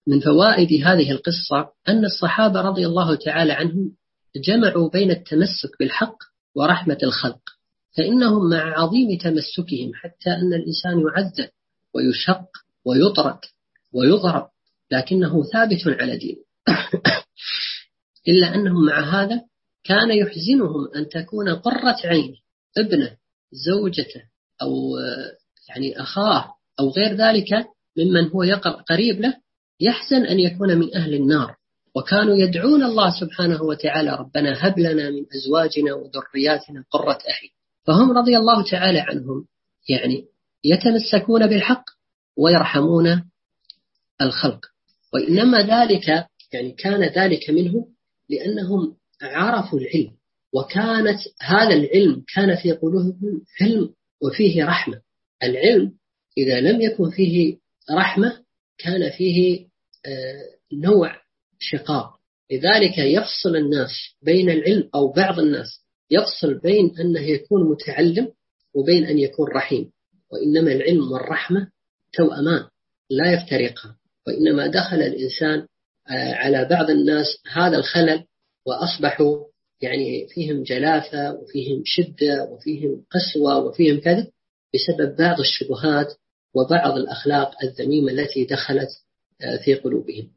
من فوائد هذه القصة أن الصحابة رضي الله تعالى عنهم جمعوا بين التمسك بالحق ورحمة الخلق، فإنهم مع عظيم تمسكهم حتى أن الإنسان يعذب ويشق ويطرد ويضرب لكنه ثابت على دينه إلا أنهم مع هذا كان يحزنهم أن تكون قرة عينه ابنه زوجته أو يعني أخاه أو غير ذلك ممن هو قريب له يحزن أن يكون من أهل النار. وكانوا يدعون الله سبحانه وتعالى ربنا هب لنا من أزواجنا وذرياتنا قرة أعين. فهم رضي الله تعالى عنهم يعني يتمسكون بالحق ويرحمون الخلق. وإنما ذلك يعني كان ذلك منهم لأنهم عرفوا العلم، وكانت هذا العلم كان في قلوبهم علم وفيه رحمة. العلم إذا لم يكن فيه رحمة كان فيه نوع شقاق. لذلك يفصل الناس بين العلم أو بعض الناس يفصل بين أنه يكون متعلم وبين أن يكون رحيم. وإنما العلم والرحمة توأمان لا يفترقان. وإنما دخل الإنسان على بعض الناس هذا الخلل وأصبحوا يعني فيهم جلافة وفيهم شدة وفيهم قسوة وفيهم كذب بسبب بعض الشبهات وبعض الأخلاق الذميمة التي دخلت في قلوبهم.